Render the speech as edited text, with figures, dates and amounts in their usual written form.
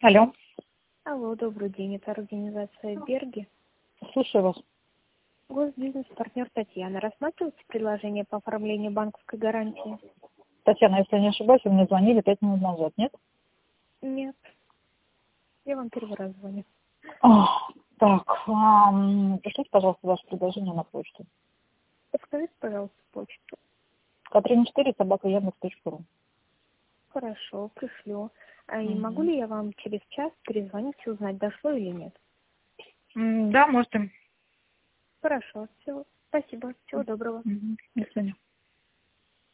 Алло, Алло, добрый день. Это организация Берги. слушаю вас. Госбизнес-партнер Татьяна. Рассматриваете предложение по оформлению банковской гарантии? Татьяна, если не ошибаюсь, вы мне звонили 5 минут назад, нет? Нет. Я вам первый раз звоню. Так, пришлите, пожалуйста, ваше предложение на почту. Подскажите, пожалуйста, почту. Катрина 4 @yandex.ru. Хорошо, пришлю. И могу ли я вам через час перезвонить и узнать, дошло или нет? Да, можете. Хорошо, все. Спасибо. Всего доброго. До свидания.